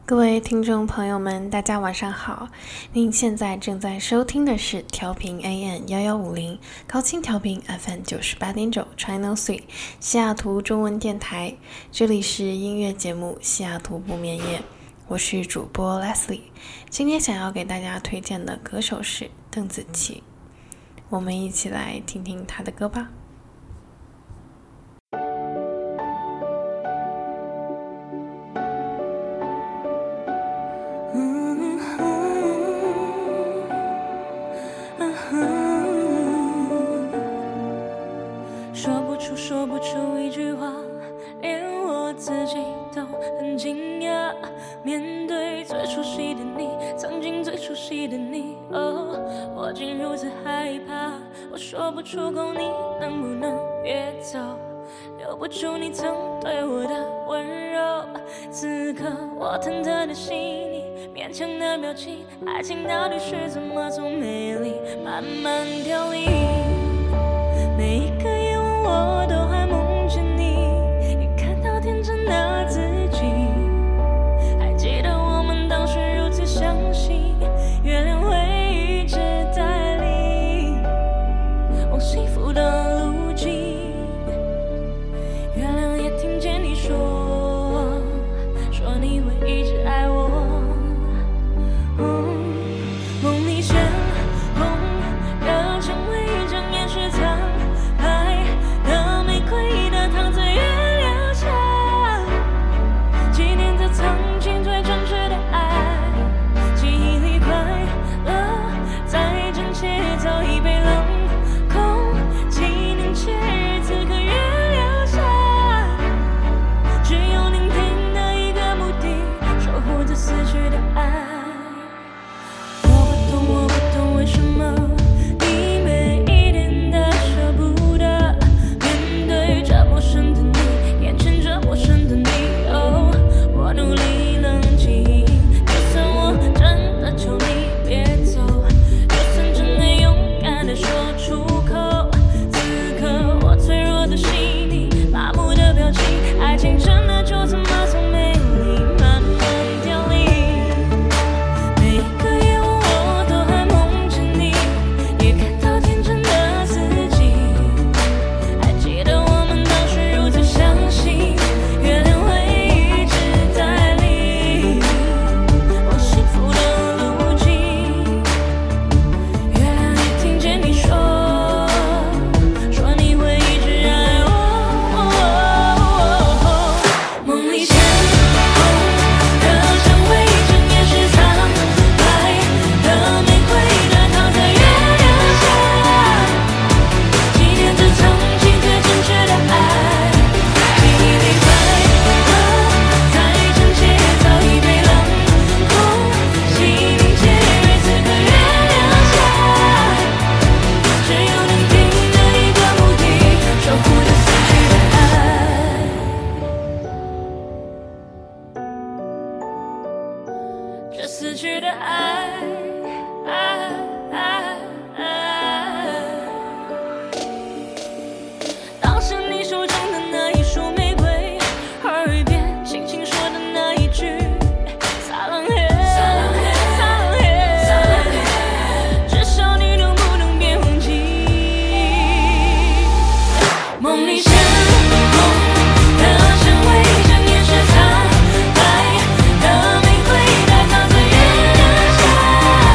各位听众朋友们，大家晚上好。您现在正在收听的是调频 AM1150 高清调频 FM 98.9 Channel 3西雅图中文电台，这里是音乐节目西雅图不眠夜，我是主播 Leslie。 今天想要给大家推荐的歌手是邓紫棋，我们一起来听听她的歌吧。 说不出一句话，连我自己都很惊讶。面对最熟悉的你，曾经最熟悉的你，我竟如此害怕。我说不出口，你能不能别走？留不住你曾对我的温柔。此刻我忐忑的心里，勉强的表情，爱情到底是怎么从美丽慢慢凋零？每一个夜晚我都还梦见你，也看到天真的自己。还记得我们当时如此相信，月亮会一直带领往幸福的路径。月亮也听见你说你会一直爱我。梦里鲜红的成为一张延续苍白的玫瑰的躺在月亮下，纪念着曾经最真挚的爱。记忆里快乐在真切早已被冷空纪念节日，此刻月亮下，只有聆听的一个目的，守护着死去的爱。我不懂为什么你每一点的舍不得，面对这陌生的你，眼前这陌生的你，我努力冷静，就算我真的求你别走，就算真的勇敢地说出口，此刻我脆弱的心里，麻木的表情，爱情真的就这么从美丽慢慢凋零。每一个夜晚我都还梦见你，也看到天真的自己。还记得我们当时如此相信，月亮会一直带领往幸福的路径。月亮也听见你说你会一直爱我。梦里鲜红的成为一整夜是苍白的玫瑰的躺在月亮下，纪念着曾经最真挚的爱。记忆里快乐在真切早已被冷空纪念节日，此刻月亮下，只有聆听的一个目的，守护着死去的爱。这死去的爱，当时你手中的那一束玫瑰，耳边轻轻说的那一句撒浪嘿，至少你能不能别忘记？梦里鲜红的成为一整夜是苍白的玫瑰的躺在月亮下。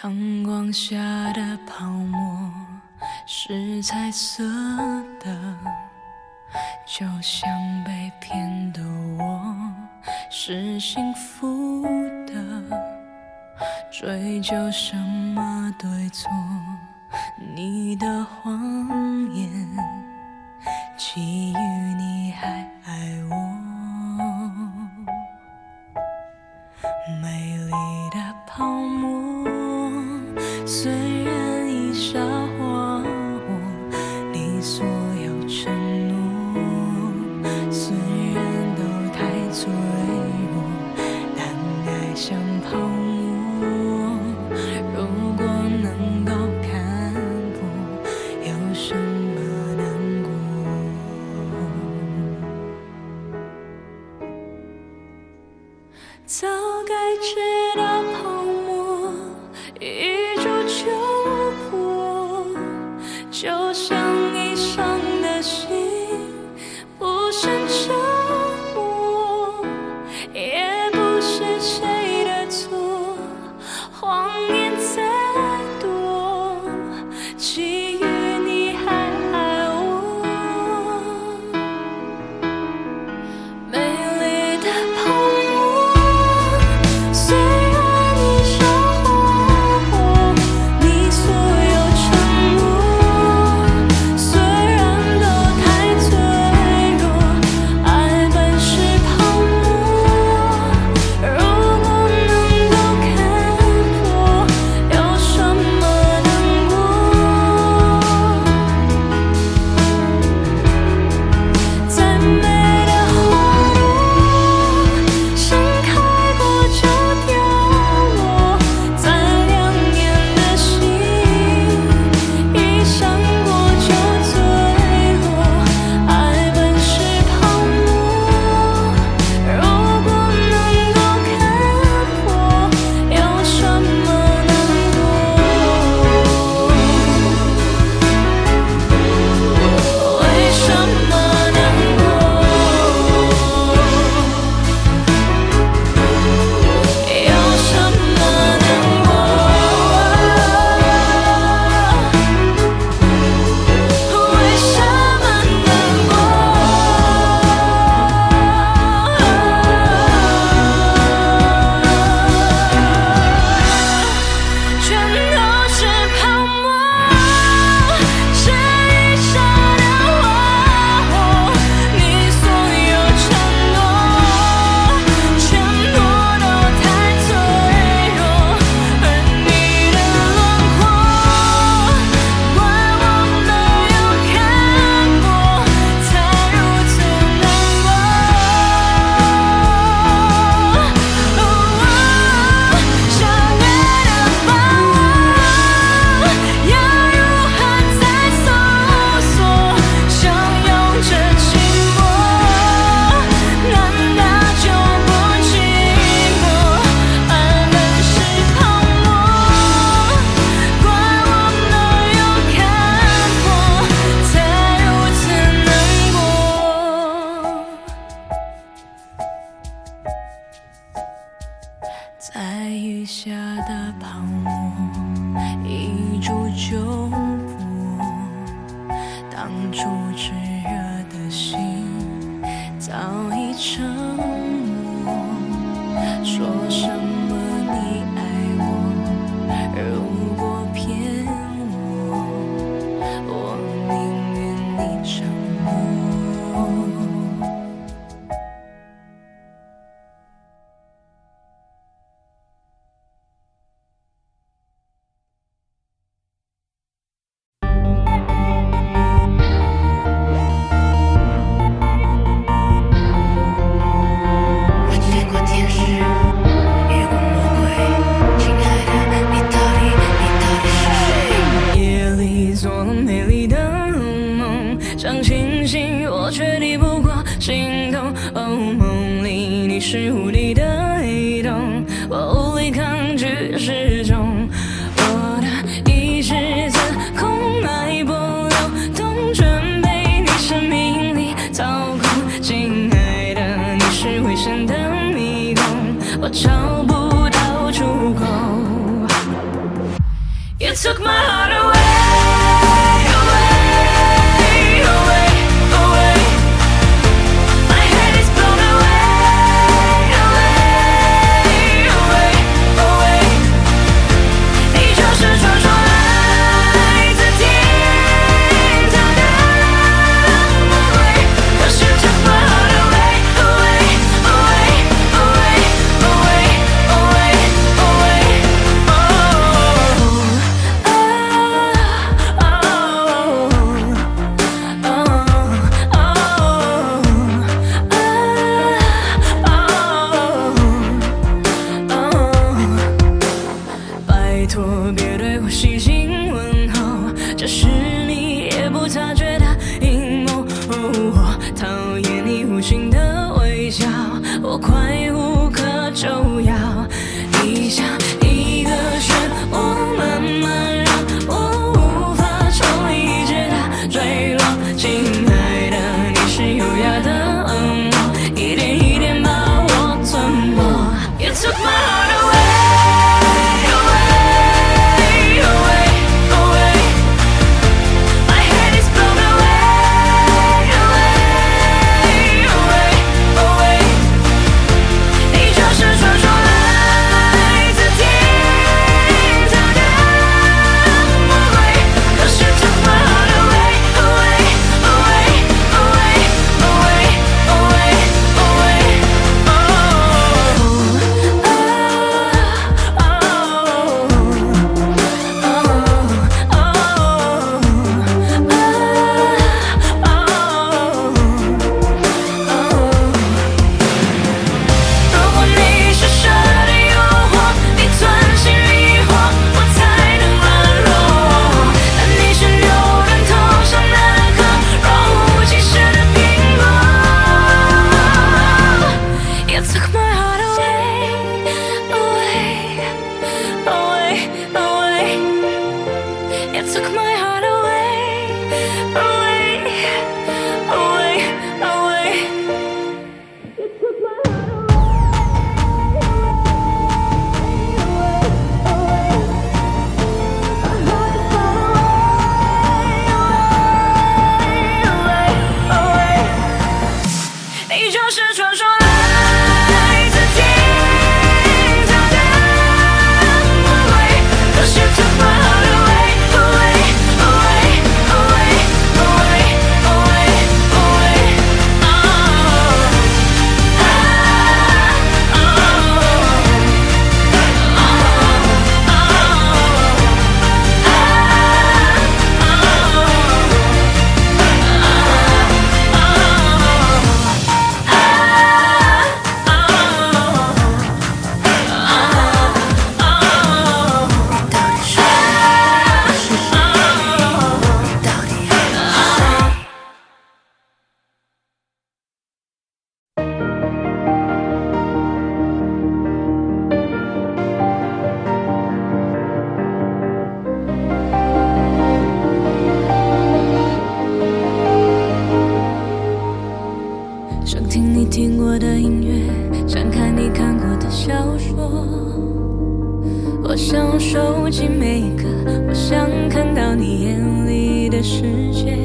阳光下的泡沫是彩色的，就像被骗的我是幸福的。追究什么对错，你的谎言基于你还爱我。美丽的泡沫虽然已烧化我，你所有承诺虽然都太脆弱，但爱像泡沫，如果能够看破，有什么难过？早该知道泡沫一触就破，就像你伤的心不是折磨，也不是谁的错，谎言再多，基于你还爱我。美丽的泡沫虽然已烧化我，你所有承诺虽然都太脆弱，爱本是泡沫，如果能够看破，有什么难过？再美的花朵盛开过就凋落，再亮眼的星一闪过就坠落，爱本是泡沫，如果能够看破，有什么难过？为什么难过？有什么难过？为什么难过？全都是泡沫，是一刹的花火，你所有承诺全部都太脆弱，而你的轮廓怪我没有看破，才如此难过。想爱的把握，要如何再搜索？相拥着寂寞，难道就不寂寞？爱本是泡沫，怪我没有看破，才如此难过。在雨下的泡沫一触就破，当初炙热的心早已沉默。说什么你爱我，如果骗我宁愿你沉默。 我见过天使，遇过魔鬼，亲爱的，你到底是谁？ 夜里做了美丽的梦，想清醒，我却抵不过心痛。哦，梦里你是无敌的黑洞，我无力抗拒失重。我的意识自空脉搏流动，准备你生命里操控。亲爱的，你是危险的迷宫，我找不到出口。 听你听过的音乐，想看你看过的小说。我想收集每一个，我想看到你眼里的世界，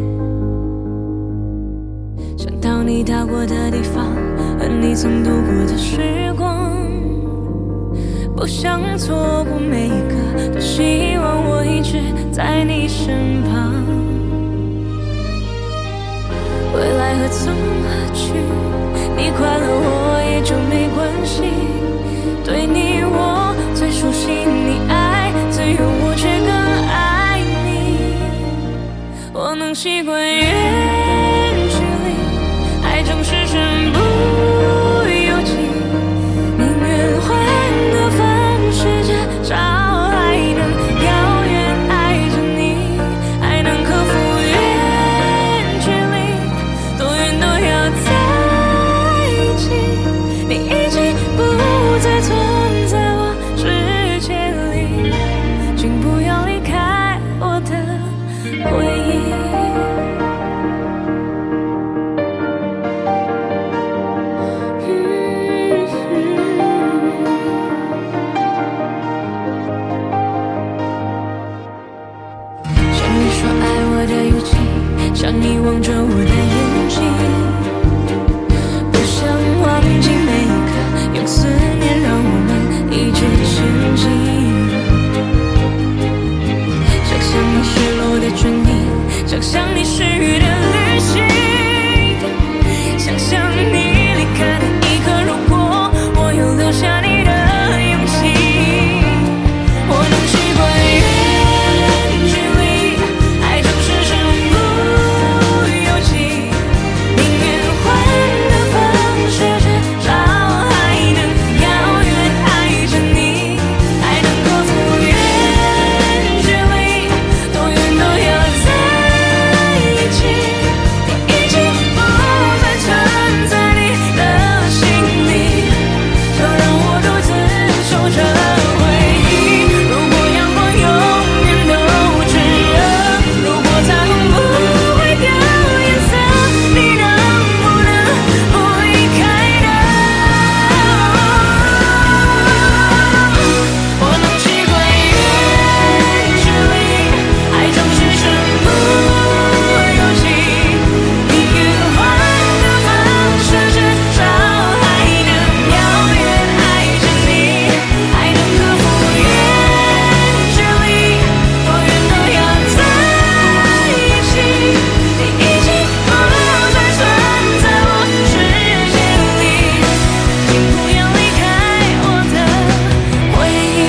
想到你到过的地方，和你曾度过的时光。不想错过每一个，多希望我一直在你身旁。未来何从何去，你快乐我也就没关系。对你我最熟悉，你爱最远，我却更爱你。我能习惯远距离，爱总是身不由己，宁愿换个方式至少还能遥远爱着你，还能克服远距离，多远都要在一起。你已经不再存在我世界里，请不要离开我的回忆。像你说爱我的语气，像你望着我的眼睛，不想忘记每一刻，用思念让我们一直前进。想象你失落的唇印，想象你失语的旅行，想象你离开的一刻，如果我有留下你的勇气，我能习惯远距离，爱总是身不由己，宁愿换个方式至少还能遥远爱着你，还能克服远距离，多远都要在一起。你已经不再存在你的心里，就让我独自守着回忆。如果阳光永远都炙热，如果彩虹不会掉颜色，你能不能不离开呢？我能习惯远距离，爱总是身不由己，宁愿换个方式至少还能遥远爱着你，还能克服远距离，多远都要在一起。你已经不再存在我世界里，请不要离开我的回忆，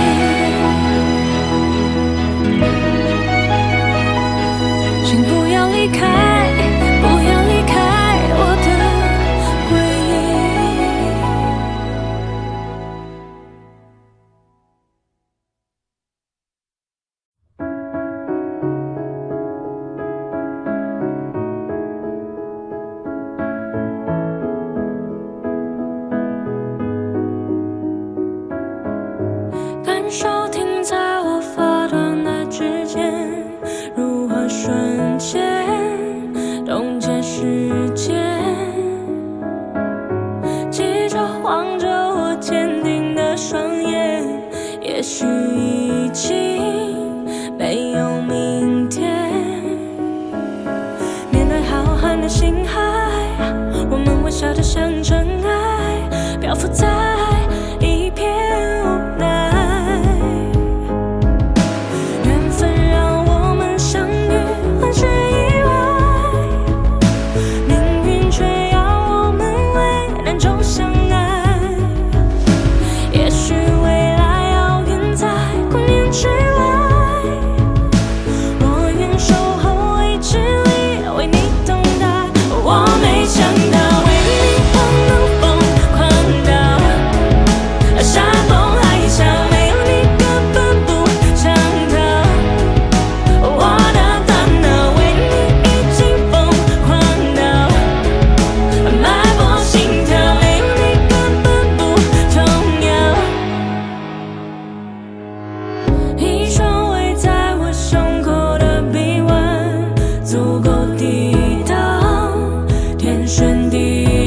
请不要离开，不要离开我的回忆。感受停在我发端的指尖，如何瞬间冻结时间，记着望着我坚定的双眼，也许已经没有明天。面对浩瀚的星海，我们微笑得像尘埃，漂浮在一片无奈。缘分让我们相遇，很是意外，命运却要我们为难中相爱。也许未来遥远在光年之外，我愿守候未知里，为你等待。我没想到为你我能疯狂到山崩海啸，没有你根本不想逃。我的大脑为你已经疯狂到脉搏心跳，没有你根本不重要。一双围在我胸口的臂弯，足够抵挡天旋地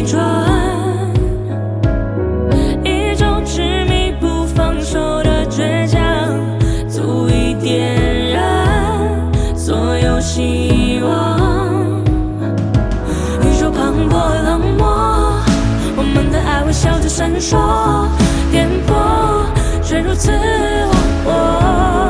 人说，颠簸却如此活泼。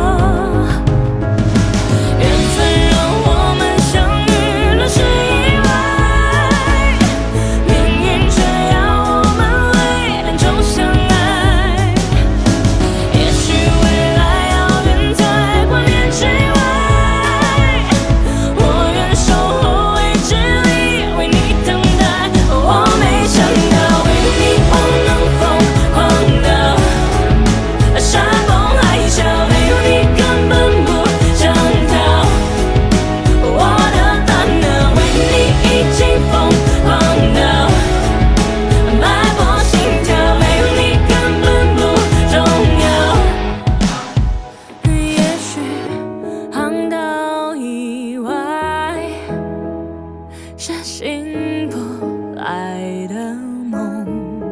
缘分让我们相遇了是意外，命运却要我们为两种相爱。也许未来遥远在光年之外，我愿守候未知里为你等待。我没想到为你我能疯狂到山崩海啸，没有你根本不想逃。我的大脑为你已经疯狂到脉搏心跳，没有你根本不重要。也许航道以外是醒不来的梦，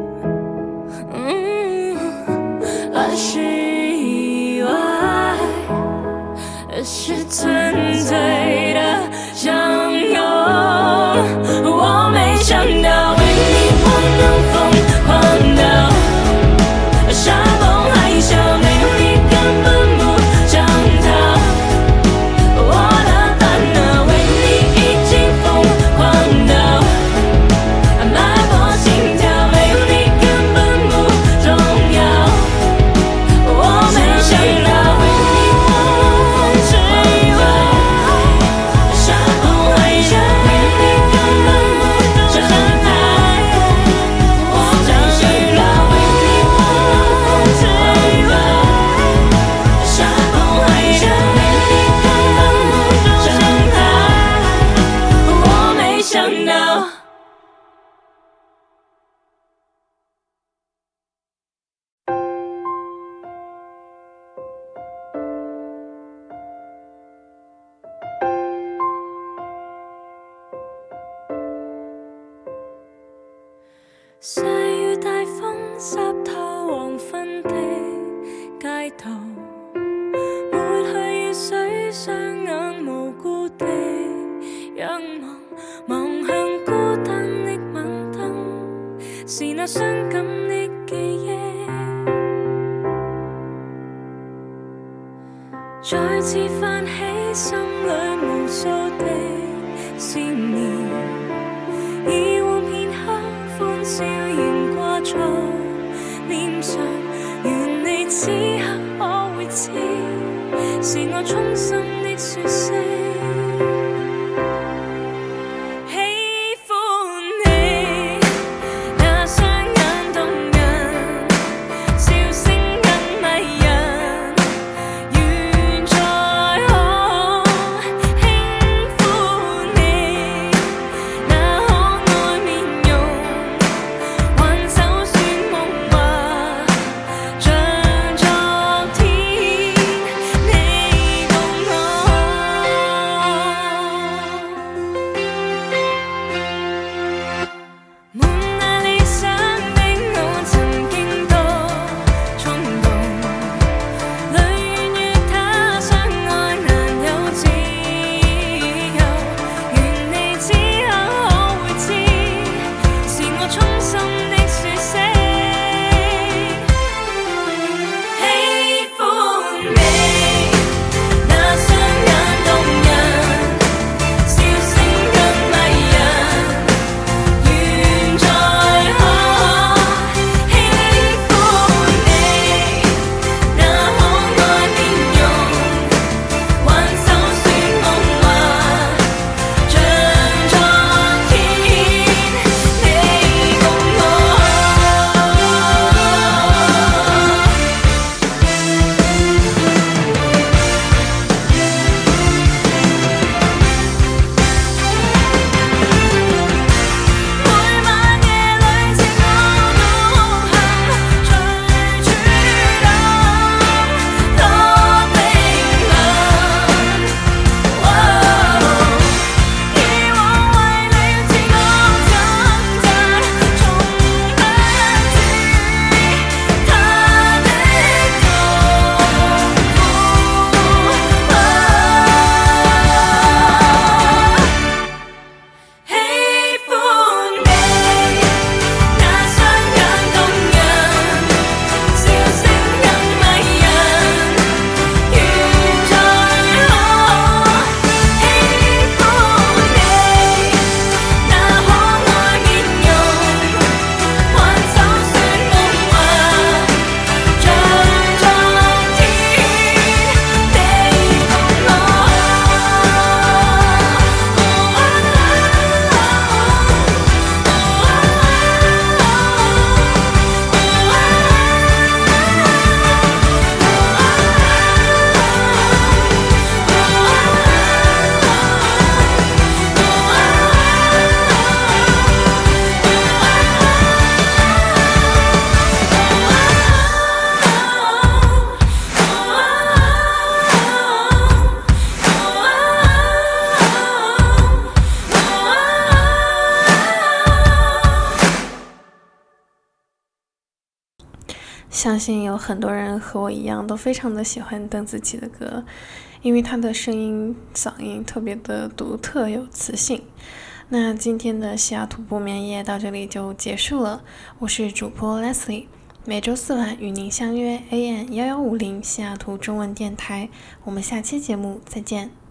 而是意外，是纯粹的相拥。我没想到为你我能疯狂到山崩海啸，没有你根本不想逃。我的大脑为你已经疯狂到脉搏心跳，没有你根本不重要。我没想到为你我是意外，山崩海啸，没有你根本不重要。我没想到为你我是意外，山崩海啸，没有你根本不重要。我没想到。細雨大風濕透黃昏的街道，抹去雨水，雙眼無辜地仰望，望向孤單的晚燈，是那傷感的記憶，再次泛起心裏無數的思念。以往片刻歡笑仍掛在臉上，願你此刻可會知，是我衷心的說聲喜歡你。那雙眼動人，笑聲更迷人，願再可輕撫你。那可愛面容，還就算夢話，像昨天你共我。 相信有很多人和我一样都非常的喜欢邓紫棋的歌，因为她的声音嗓音特别的独特有磁性。那今天的西雅图不眠夜到这里就结束了，我是主播 Leslie， 每周四晚与您相约 AM1150 西雅图中文电台，我们下期节目再见。